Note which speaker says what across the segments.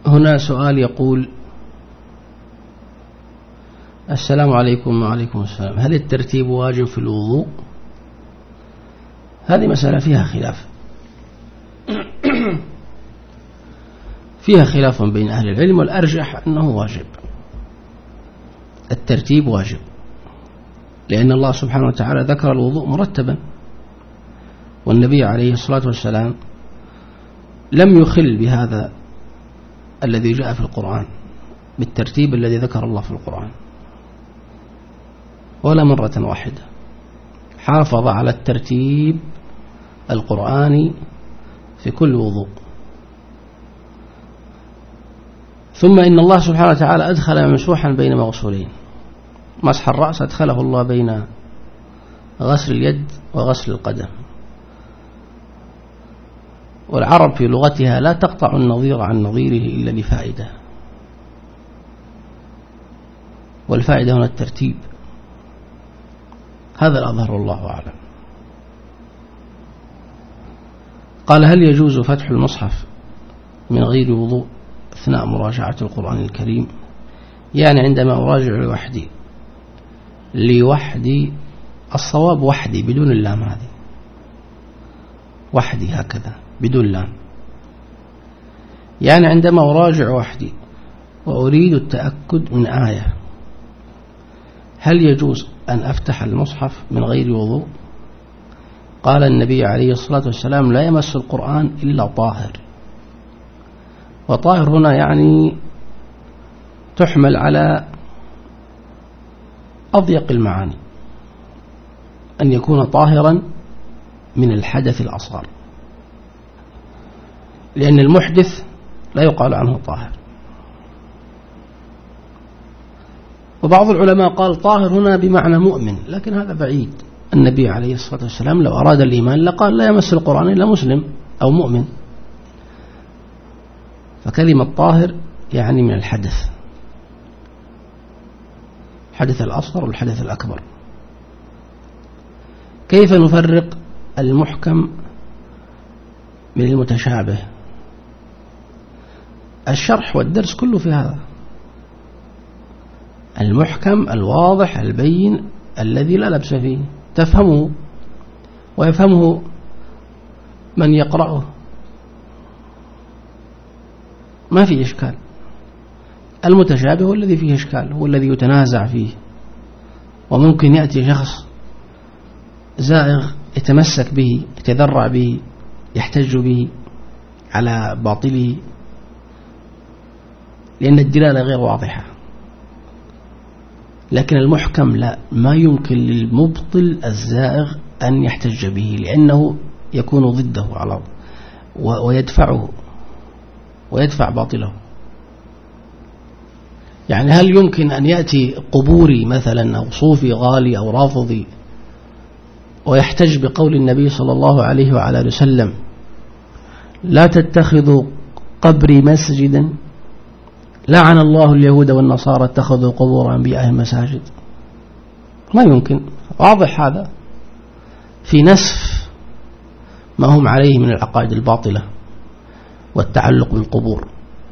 Speaker 1: هنا سؤال يقول: السلام عليكم. وعليكم السلام. هل الترتيب واجب في الوضوء؟ هذه مسألة فيها خلاف فيها خلاف بين أهل العلم، والأرجح أنه واجب، الترتيب واجب، لأن الله سبحانه وتعالى ذكر الوضوء مرتبا، والنبي عليه الصلاة والسلام لم يخل بهذا الذي جاء في القرآن بالترتيب الذي ذكر الله في القرآن ولا مرة واحدة، حافظ على الترتيب القرآني في كل وضوء. ثم إن الله سبحانه وتعالى أدخل ممسوحا بين مغسولين، مسح الرأس أدخله الله بين غسل اليد وغسل القدم، والعرب في لغتها لا تقطع النظير عن نظيره إلا لفائدة، والفائدة هنا الترتيب. هذا الأظهر الله أعلم. قال: هل يجوز فتح المصحف من غير وضوء أثناء مراجعة القرآن الكريم؟ يعني عندما أراجع لوحدي، الصواب وحدي بدون اللام، هذه وحدي هكذا بدون لام، يعني عندما أراجع وحدي وأريد التأكد من آية، هل يجوز أن أفتح المصحف من غير وضوء؟ قال النبي عليه الصلاة والسلام: لا يمس القرآن إلا طاهر. وطاهر هنا يعني تحمل على أضيق المعاني، أن يكون طاهرا من الحدث الأصغر، لأن المحدث لا يقال عنه طاهر. وبعض العلماء قال طاهر هنا بمعنى مؤمن، لكن هذا بعيد. النبي عليه الصلاة والسلام لو أراد الإيمان لقال: لا يمس القرآن إلا مسلم أو مؤمن. فكلمة طاهر يعني من الحدث الأصغر والحدث الأكبر. كيف نفرق المحكم من المتشابه؟ الشرح والدرس كله في هذا. المحكم الواضح البين الذي لا لبس فيه، تفهمه ويفهمه من يقرأه، ما في إشكال. المتشابه هو الذي فيه إشكال، هو الذي يتنازع فيه، وممكن يأتي شخص زائغ يتمسك به، يتذرع به، يحتج به على باطله، لأن الدلالة غير واضحة. لكن المحكم لا، ما يمكن للمبطل الزائغ أن يحتج به، لأنه يكون ضده على ويدفعه ويدفع باطله. يعني هل يمكن أن يأتي قبوري مثلا أو صوفي غالي أو رافضي ويحتج بقول النبي صلى الله عليه وعلى آله وسلم: لا تتخذوا قبري مسجدا، لعن الله اليهود والنصارى اتخذوا قبور أنبيائهم مساجد؟ ما يمكن. واضح هذا في نسف ما هم عليه من العقائد الباطلة والتعلق بالقبور.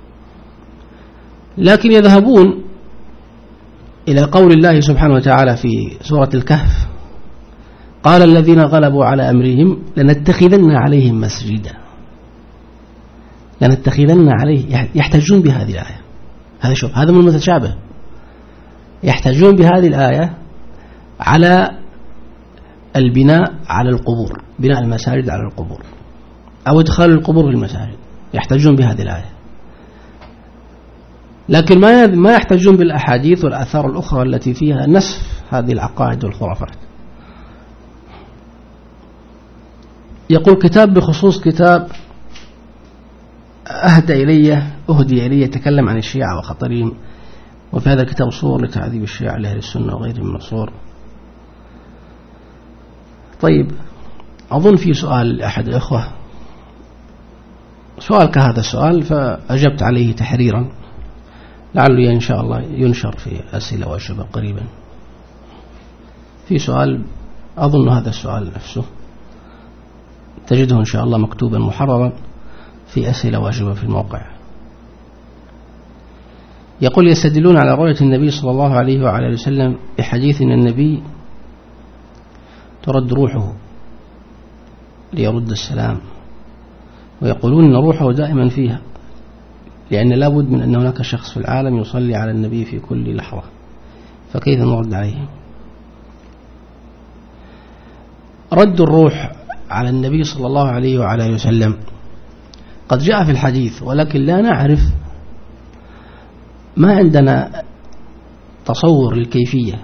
Speaker 1: لكن يذهبون إلى قول الله سبحانه وتعالى في سورة الكهف: قال الذين غلبوا على أمرهم لنتخذن عليهم مسجدا. لنتخذن عليه، يحتجون بهذه الآية. هذا شوف، هذا من المتشابه. يحتجون بهذه الآية على البناء على القبور، بناء المساجد على القبور، أو إدخال القبور في المساجد، يحتجون بهذه الآية. لكن ما يحتجون بالأحاديث والآثار الأخرى التي فيها نسف هذه العقائد والخرافات. يقول: كتاب بخصوص كتاب أهدي إلي يتكلم عن الشيعة وخطرهم، وفي هذا الكتاب صور لتعذيب الشيعة لأهل السنة وغيرهم من الصور. طيب، أظن في سؤال لأحد الأخوة، سؤال كهذا السؤال فأجبت عليه تحريرا، لعله إن شاء الله ينشر في أسئلة وأجوبة قريبا. في سؤال أظن هذا السؤال نفسه تجده إن شاء الله مكتوبا محررا في أسئلة وأجوبة في الموقع. يقول يستدلون على رؤية النبي صلى الله عليه وعلى وسلم بحديث إن النبي ترد روحه ليرد السلام، ويقولون أن روحه دائما فيها، لأن لا بد من أن هناك شخص في العالم يصلي على النبي في كل لحظة، فكيف نرد عليه؟ رد الروح على النبي صلى الله عليه وعلى وسلم قد جاء في الحديث، ولكن لا نعرف، ما عندنا تصور للكيفية.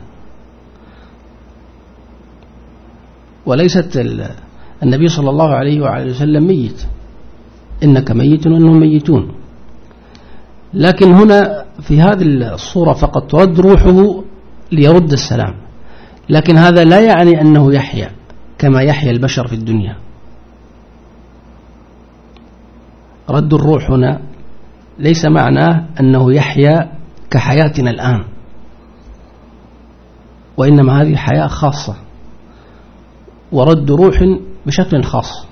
Speaker 1: وليست النبي صلى الله عليه وعلى وسلم ميت، إنك ميت وإنهم ميتون، لكن هنا في هذه الصورة فقط ترد روحه ليرد السلام، لكن هذا لا يعني أنه يحيا كما يحيا البشر في الدنيا. رد الروح هنا ليس معناه أنه يحيا كحياتنا الآن، وإنما هذه حياة خاصة ورد روح بشكل خاص.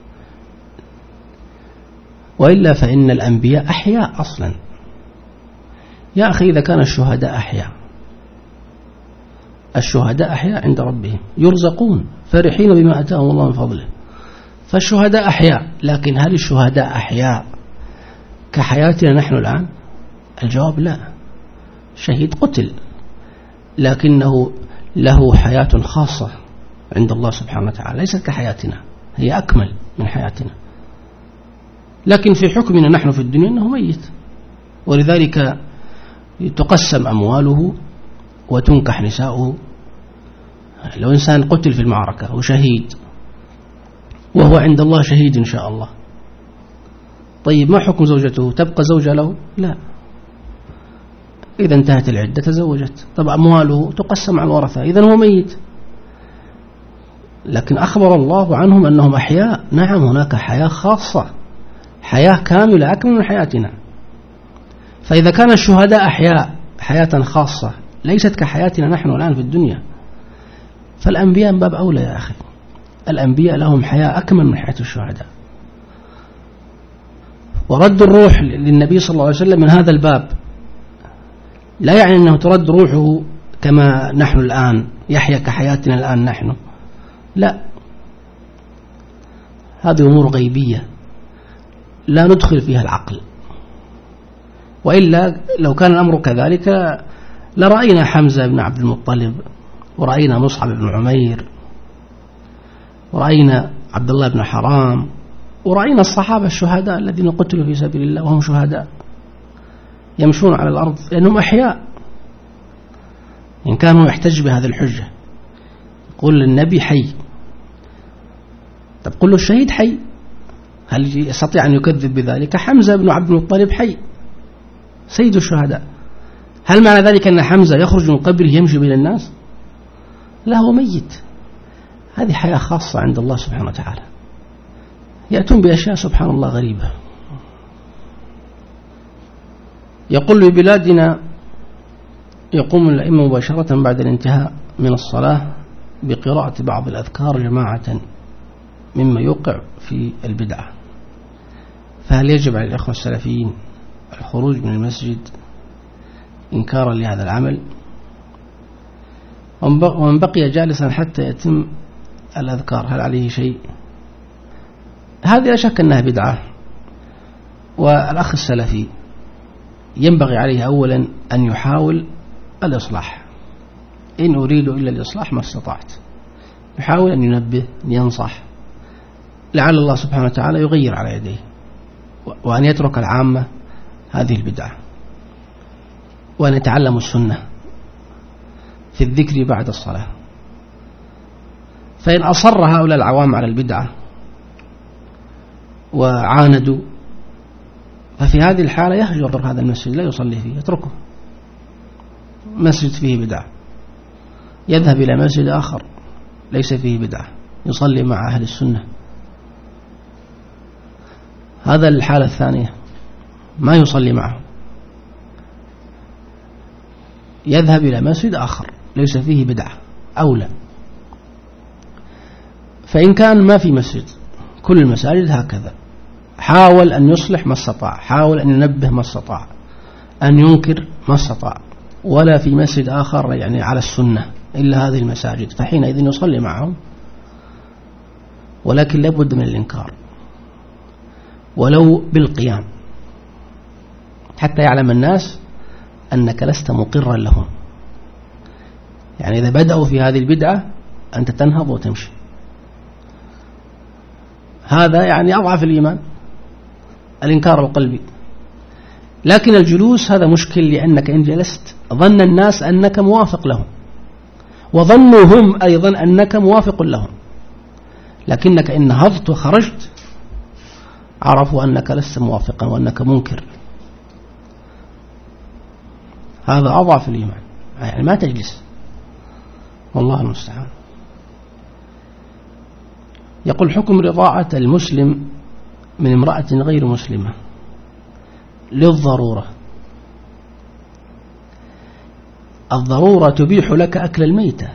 Speaker 1: وإلا فإن الأنبياء أحياء أصلا. يا أخي إذا كان الشهداء أحياء، الشهداء أحياء عند ربهم يرزقون فرحين بما أتاهم الله من فضله، فالشهداء أحياء، لكن هل الشهداء أحياء كحياتنا نحن الآن؟ الجواب لا. شهيد قتل لكنه له حياة خاصة عند الله سبحانه وتعالى، ليست كحياتنا، هي أكمل من حياتنا، لكن في حكمنا نحن في الدنيا أنه ميت، ولذلك تقسم أمواله وتنكح نساؤه. لو إنسان قتل في المعركة وشهيد وهو عند الله شهيد إن شاء الله، طيب ما حكم زوجته؟ تبقى زوجة له؟ لا، إذا انتهت العدة تزوجت. طب أمواله تقسم على الورثة، إذا هو ميت، لكن أخبر الله عنهم أنهم أحياء. نعم، هناك حياة خاصة، حياة كاملة أكمل من حياتنا. فإذا كان الشهداء أحياء حياة خاصة ليست كحياتنا نحن الآن في الدنيا، فالأنبياء من باب أولى يا أخي. الأنبياء لهم حياة أكمل من حياة الشهداء. ورد الروح للنبي صلى الله عليه وسلم من هذا الباب لا يعني أنه ترد روحه كما نحن الآن، يحيا كحياتنا الآن نحن، لا، هذه أمور غيبية لا ندخل فيها العقل. وإلا لو كان الأمر كذلك لرأينا حمزة بن عبد المطلب، ورأينا مصعب بن عمير، ورأينا عبد الله بن حرام، ورأينا الصحابة الشهداء الذين قتلوا في سبيل الله وهم شهداء يمشون على الأرض لأنهم أحياء. إن كانوا يحتج بهذه الحجة، قل للنبي حي، طب قل له الشهيد حي، هل يستطيع أن يكذب بذلك؟ حمزة بن عبد المطلب حي سيد الشهداء، هل معنى ذلك أن حمزة يخرج من قبره يمشي بين الناس؟ لا، هو ميت. هذه حياة خاصة عند الله سبحانه وتعالى، يأتون بأشياء سبحان الله غريبة. يقول ببلادنا يقوم الأئمة مباشرة بعد الانتهاء من الصلاة بقراءة بعض الأذكار جماعة، مما يوقع في البدعة، فهل يجب على الإخوة السلفيين الخروج من المسجد إنكارا لهذا العمل؟ ومن بقي جالسا حتى يتم الأذكار هل عليه شيء؟ هذه لا شك أنها بدعة، والأخ السلفي ينبغي عليه أولا أن يحاول الإصلاح، إن أريد إلا الإصلاح ما استطعت، يحاول أن ينبه، أن ينصح، لعل الله سبحانه وتعالى يغير على يديه، وأن يترك العامة هذه البدعة، وأن يتعلم السنة في الذكر بعد الصلاة. فإن أصر هؤلاء العوام على البدعة وعاندوا، ففي هذه الحالة يهجر هذا المسجد، لا يصلي فيه، يتركه، مسجد فيه بدعة، يذهب إلى مسجد آخر ليس فيه بدعة يصلي مع أهل السنة. هذا الحالة الثانية، ما يصلي معهم، يذهب إلى مسجد آخر ليس فيه بدعة أولى. فإن كان ما في مسجد، كل المساجد هكذا، حاول أن يصلح ما استطاع، حاول أن ينبه ما استطاع، أن ينكر ما استطاع، ولا في مسجد آخر يعني على السنة إلا هذه المساجد، فحينئذ يصلي معهم، ولكن لابد من الإنكار ولو بالقيام حتى يعلم الناس أنك لست مقرا لهم. يعني إذا بدأوا في هذه البدعة أنت تنهض وتمشي، هذا يعني أضعف الإيمان، الإنكار القلبي. لكن الجلوس هذا مشكل، لأنك إن جلست ظن الناس أنك موافق لهم، وظنوا هم أيضا أنك موافق لهم، لكنك إن نهضت وخرجت عرفوا أنك لست موافقا وأنك منكر. هذا أضعف الإيمان، يعني ما تجلس، والله المستعان. يقول: حكم رضاعة المسلم من امرأة غير مسلمة للضرورة. الضرورة تبيح لك أكل الميتة،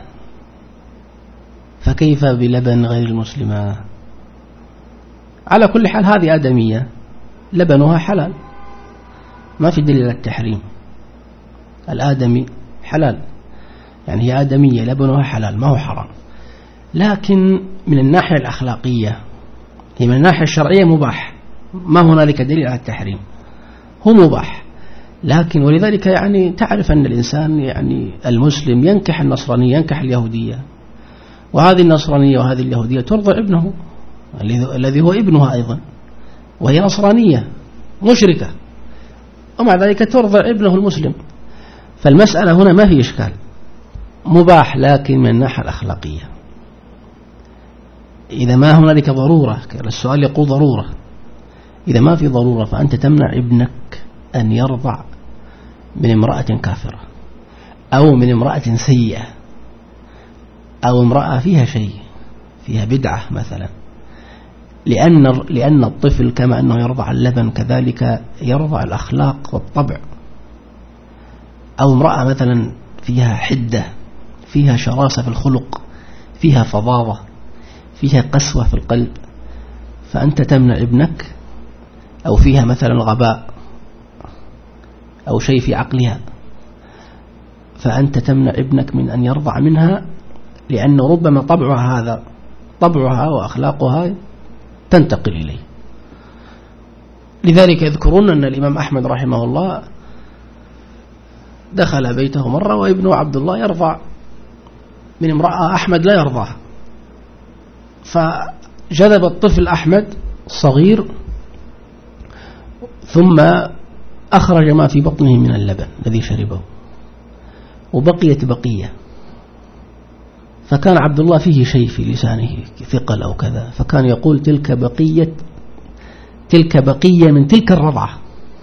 Speaker 1: فكيف بلبن غير المسلمة؟ على كل حال هذه آدمية، لبنها حلال، ما في دليل على التحريم. الآدمي حلال، يعني هي آدمية لبنها حلال، ما هو حرام. لكن من الناحية الأخلاقية، هي من الناحية الشرعية مباح، ما هنالك دليل على التحريم، هو مباح. لكن ولذلك يعني تعرف أن الإنسان يعني المسلم ينكح النصرانية، ينكح اليهودية، وهذه النصرانية وهذه اليهودية ترضع ابنه الذي هو ابنها أيضا، وهي نصرانية مشركة، ومع ذلك ترضع ابنه المسلم. فالمسألة هنا ما في إشكال، مباح، لكن من الناحية الأخلاقية إذا ما هنالك ضرورة، السؤال يقول ضرورة، إذا ما في ضرورة فأنت تمنع ابنك أن يرضع من امرأة كافرة أو من امرأة سيئة أو امرأة فيها شيء، فيها بدعة مثلا، لأن الطفل كما أنه يرضع اللبن كذلك يرضع الأخلاق والطبع. أو امرأة مثلا فيها حدة، فيها شراسة في الخلق، فيها فظاظة، فيها قسوة في القلب، فأنت تمنع ابنك، أو فيها مثلا غباء أو شيء في عقلها، فأنت تمنع ابنك من أن يرضع منها، لأن ربما طبعها وأخلاقها تنتقل إليه. لذلك يذكرون أن الإمام أحمد رحمه الله دخل بيته مرة وابنه عبد الله يرضع من امرأة أحمد لا يرضاها، فجذب الطفل أحمد صغير ثم أخرج ما في بطنه من اللبن الذي شربه، وبقيت بقية، فكان عبد الله فيه شيء في لسانه ثقل أو كذا، فكان يقول تلك بقية من تلك الرضعة.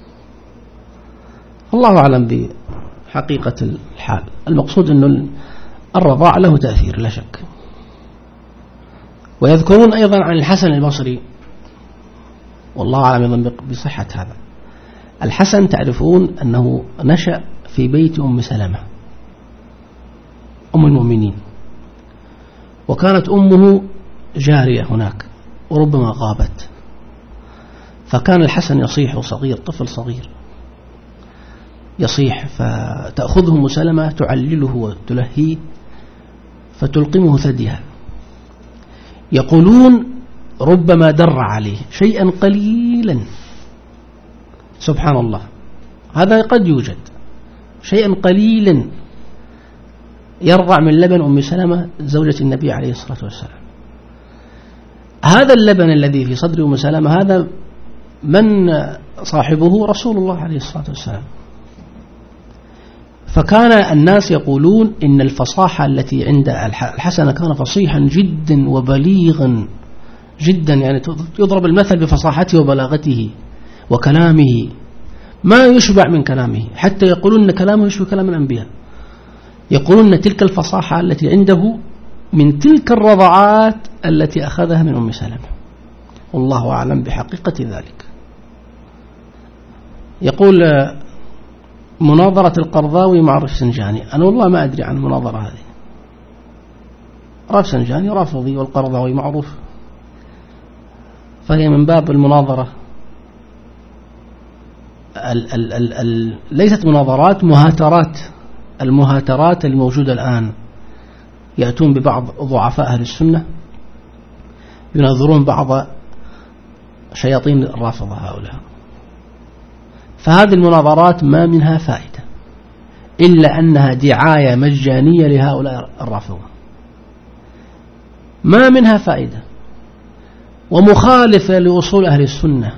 Speaker 1: الله أعلم بحقيقة الحال. المقصود أن الرضاع له تأثير لا شك. ويذكرون أيضا عن الحسن البصري، والله أعلم أيضا بصحة هذا. الحسن تعرفون أنه نشأ في بيت أم سلمة أم المؤمنين، وكانت أمه جارية هناك وربما غابت، فكان الحسن يصيح صغير، طفل صغير يصيح، فتأخذه أم سلمة تعلله وتلهيه فتلقمه ثديها. يقولون ربما در عليه شيئا قليلا، سبحان الله، هذا قد يوجد شيئا قليلا يرضع من لبن أم سلمة زوجة النبي عليه الصلاة والسلام. هذا اللبن الذي في صدر أم سلمة هذا من صاحبه؟ رسول الله عليه الصلاة والسلام. فكان الناس يقولون إن الفصاحة التي عند الحسن كان فصيحا جدا وبليغا جدا، يعني يضرب المثل بفصاحته وبلاغته وكلامه، ما يشبع من كلامه، حتى يقولون أن كلامه يشبه كلام الأنبياء. يقولون أن تلك الفصاحة التي عنده من تلك الرضعات التي أخذها من أم سلمة، والله أعلم بحقيقة ذلك. يقول مناظرة القرضاوي مع الرفسنجاني، أنا والله ما أدري عن المناظرة هذه. رفسنجاني رافضي والقرضاوي معروف، فهي من باب المناظرة ليست مناظرات، مهاترات. المهاترات الموجودة الآن يأتون ببعض ضعفاء أهل السنة يناظرون بعض شياطين الرافضة هؤلاء، فهذه المناظرات ما منها فائدة إلا أنها دعاية مجانية لهؤلاء الرافضة، ما منها فائدة، ومخالفة لأصول أهل السنة،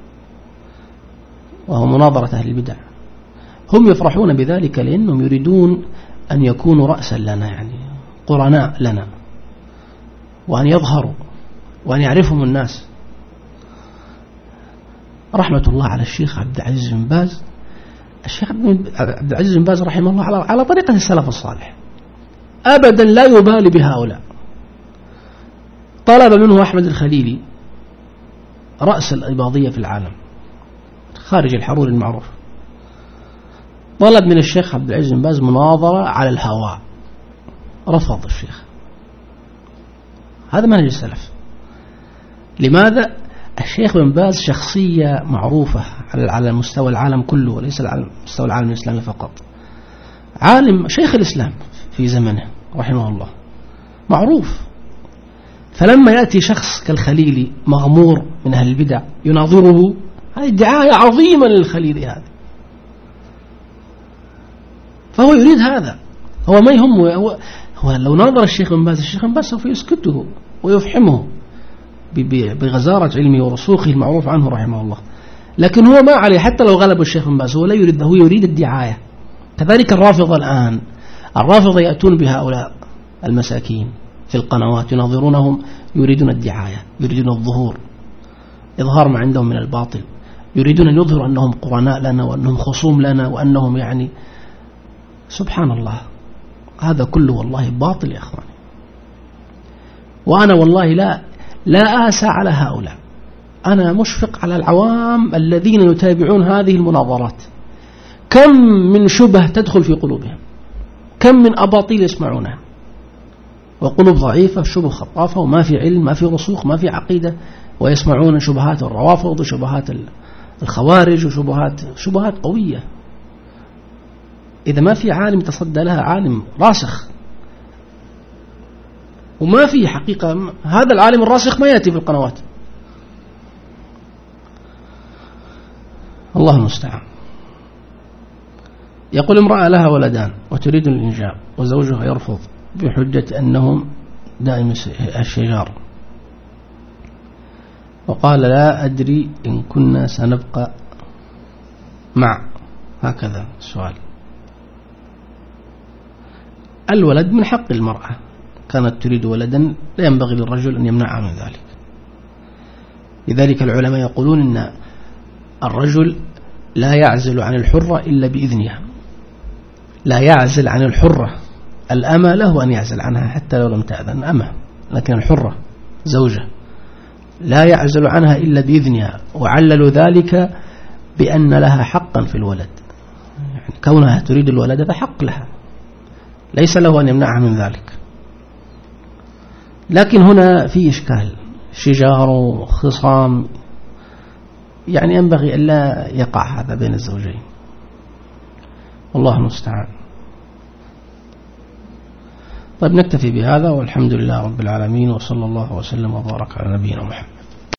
Speaker 1: وهو مناظرة أهل البدع. هم يفرحون بذلك لأنهم يريدون أن يكونوا رأسا لنا، يعني قرناء لنا، وأن يظهروا وأن يعرفهم الناس. رحمة الله على الشيخ عبد العزيز بن باز. الشيخ عبد العزيز بن باز رحمه الله على طريقة السلف الصالح، أبدا لا يبالي بهؤلاء. طلب منه أحمد الخليلي رأس الإباضية في العالم خارج الحرور المعروف، طلب من الشيخ عبد العزيز بن باز مناظرة على الهواء، رفض الشيخ. هذا منهج السلف. لماذا؟ الشيخ بن باز شخصية معروفة على مستوى العالم كله، وليس على مستوى العالم الإسلامي فقط. عالم شيخ الإسلام في زمنه رحمه الله، معروف. فلما يأتي شخص كالخليلي مغمور من أهل البدع يناظره، هذه دعاية عظيمة للخليلي هذا. فهو يريد هذا، هو ما يهمه. هو لو ناظر الشيخ بن باز، الشيخ بن باز سوف يسكته ويفحمه بغزارة علمه ورسوخه المعروف عنه رحمه الله. لكن هو ما عليه، حتى لو غلب الشيخ بن باز هو لا يريد، هو يريد الدعاية. كذلك الرافضة الآن، الرافضة يأتون بهؤلاء المساكين في القنوات يناظرونهم، يريدون الدعاية، يريدون الظهور، إظهار ما عندهم من الباطل، يريدون أن يظهروا أنهم قرناء لنا وأنهم خصوم لنا وأنهم يعني سبحان الله. هذا كله والله باطل يا أخواني. وأنا والله لا آسى على هؤلاء، أنا مشفق على العوام الذين يتابعون هذه المناظرات. كم من شبه تدخل في قلوبهم، كم من أباطيل يسمعونها، وقلوب ضعيفة، شبه خطافة، وما في علم، ما في رسوخ، ما في عقيدة، ويسمعون شبهات الروافض وشبهات الخوارج شبهات قوية. إذا ما في عالم تصدى لها، عالم راسخ، وما في حقيقة، هذا العالم الراسخ ما يأتي في القنوات. الله المستعان. يقول امرأة لها ولدان وتريد الإنجاب وزوجها يرفض بحجة أنهم دائم الشجار، وقال لا أدري إن كنا سنبقى مع. هكذا السؤال. الولد من حق المرأة، كانت تريد ولدا، لا ينبغي للرجل أن يمنعها من ذلك. لذلك العلماء يقولون إن الرجل لا يعزل عن الحرة إلا بإذنها، لا يعزل عن الحرة. الأمة له أن يعزل عنها حتى لو لم تأذن أمة، لكن الحرة زوجة لا يعزل عنها إلا بإذنها. وعللوا ذلك بأن لها حقا في الولد، يعني كونها تريد الولد هذا حق لها، ليس له أن يمنعها من ذلك. لكن هنا في إشكال، شجار وخصام، يعني ينبغي ألا يقع هذا بين الزوجين. والله المستعان. طيب نكتفي بهذا، والحمد لله رب العالمين، وصلى الله وسلم وبارك على نبينا محمد.